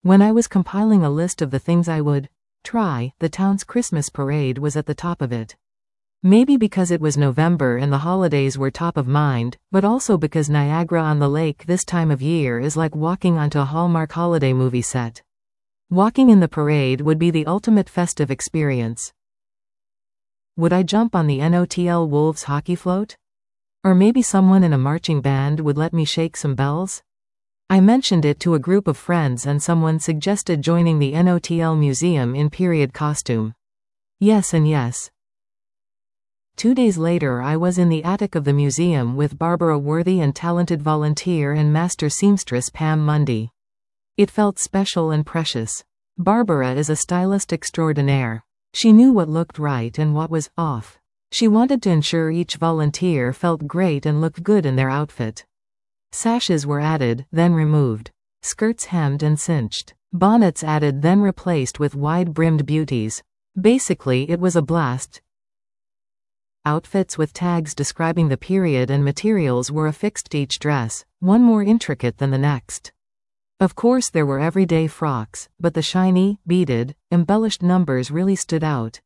When I was compiling a list of the things I would try, the town's Christmas parade was at the top of it. Maybe because it was November and the holidays were top of mind, but also because Niagara-on-the-Lake this time of year is like walking onto a Hallmark holiday movie set. Walking in the parade would be the ultimate festive experience. Would I jump on the NOTL Wolves hockey float? Or maybe someone in a marching band would let me shake some bells? I mentioned it to a group of friends and someone suggested joining the NOTL Museum in period costume. Yes and yes. 2 days later I was in the attic of the museum with Barbara Worthy and talented volunteer and master seamstress Pam Mundy. It felt special and precious. Barbara is a stylist extraordinaire. She knew what looked right and what was off. She wanted to ensure each volunteer felt great and looked good in their outfit. Sashes were added, then removed. Skirts hemmed and cinched. Bonnets added then replaced with wide-brimmed beauties. Basically it was a blast. Outfits with tags describing the period and materials were affixed to each dress, one more intricate than the next. Of course there were everyday frocks, but the shiny, beaded, embellished numbers really stood out.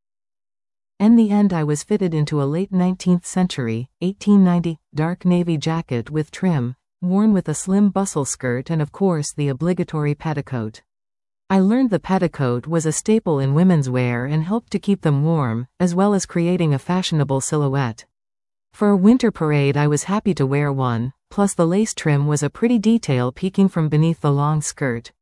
In the end I was fitted into a late 19th century, 1890, dark navy jacket with trim, worn with a slim bustle skirt and of course the obligatory petticoat. I learned the petticoat was a staple in women's wear and helped to keep them warm, as well as creating a fashionable silhouette. For a winter parade I was happy to wear one, plus the lace trim was a pretty detail peeking from beneath the long skirt.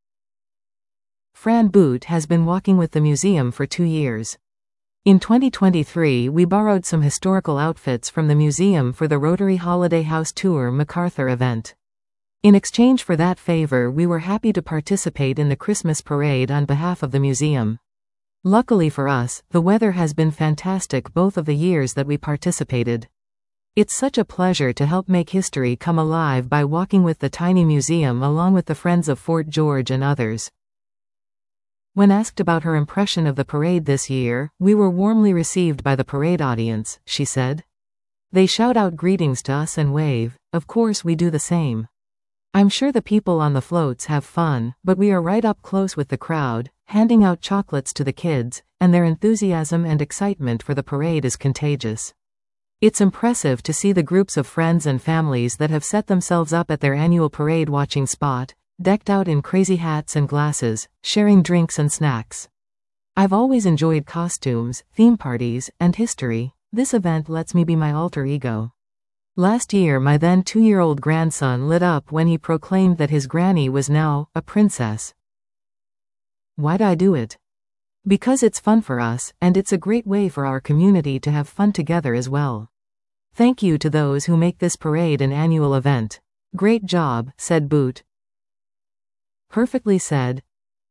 Fran Boot has been walking with the museum for 2 years. In 2023 we borrowed some historical outfits from the museum for the Rotary Holiday House Tour MacArthur event. In exchange for that favor we were happy to participate in the Christmas parade on behalf of the museum. Luckily for us, the weather has been fantastic both of the years that we participated. It's such a pleasure to help make history come alive by walking with the tiny museum along with the Friends of Fort George and others. When asked about her impression of the parade this year, we were warmly received by the parade audience, she said. They shout out greetings to us and wave, of course we do the same. I'm sure the people on the floats have fun, but we are right up close with the crowd, handing out chocolates to the kids, and their enthusiasm and excitement for the parade is contagious. It's impressive to see the groups of friends and families that have set themselves up at their annual parade watching spot, decked out in crazy hats and glasses, sharing drinks and snacks. I've always enjoyed costumes, theme parties, and history. This event lets me be my alter ego. Last year my then 2-year-old grandson lit up when he proclaimed that his granny was now a princess. Why'd I do it? Because it's fun for us, and it's a great way for our community to have fun together as well. Thank you to those who make this parade an annual event. Great job, said Boot. Perfectly said.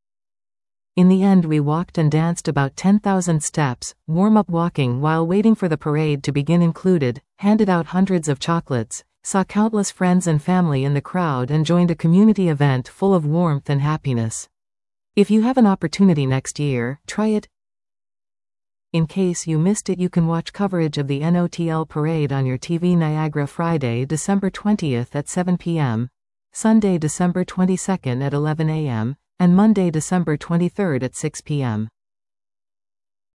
In the end we walked and danced about 10,000 steps, warm-up walking while waiting for the parade to begin included, handed out hundreds of chocolates, saw countless friends and family in the crowd and joined a community event full of warmth and happiness. If you have an opportunity next year, try it. In case you missed it, you can watch coverage of the NOTL parade on your TV Niagara Friday, December 20th at 7 p.m., Sunday, December 22nd at 11 a.m., and Monday, December 23rd at 6 p.m.